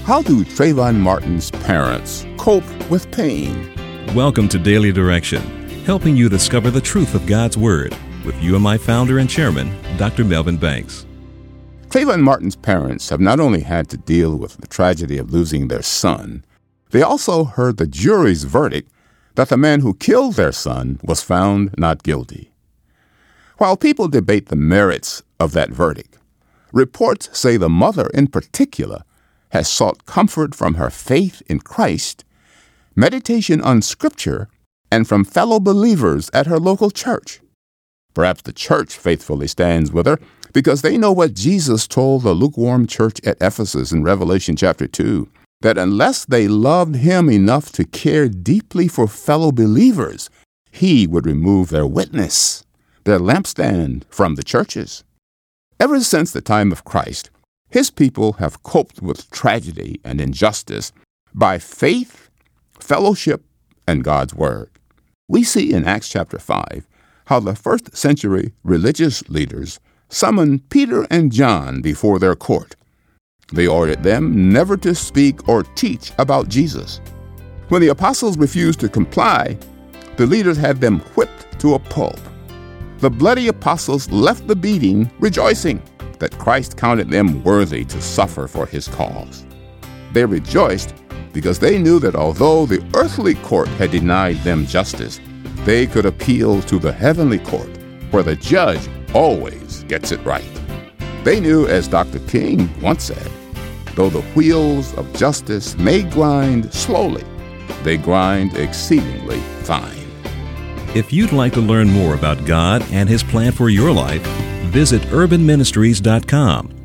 How do Trayvon Martin's parents cope with pain? Welcome to Daily Direction, helping you discover the truth of God's Word with UMI founder and chairman, Dr. Melvin Banks. Trayvon Martin's parents have not only had to deal with the tragedy of losing their son, they also heard the jury's verdict that the man who killed their son was found not guilty. While people debate the merits of that verdict, reports say the mother in particular has sought comfort from her faith in Christ, meditation on Scripture, and from fellow believers at her local church. Perhaps the church faithfully stands with her because they know what Jesus told the lukewarm church at Ephesus in Revelation chapter 2, that unless they loved him enough to care deeply for fellow believers, he would remove their witness, their lampstand, from the churches. Ever since the time of Christ, his people have coped with tragedy and injustice by faith, fellowship, and God's Word. We see in Acts chapter 5 how the first century religious leaders summoned Peter and John before their court. They ordered them never to speak or teach about Jesus. When the apostles refused to comply, the leaders had them whipped to a pulp. The bloody apostles left the beating rejoicing that Christ counted them worthy to suffer for his cause. They rejoiced because they knew that although the earthly court had denied them justice, they could appeal to the heavenly court, where the judge always gets it right. They knew, as Dr. King once said, though the wheels of justice may grind slowly, they grind exceedingly fine. If you'd like to learn more about God and His plan for your life, visit urbanministries.com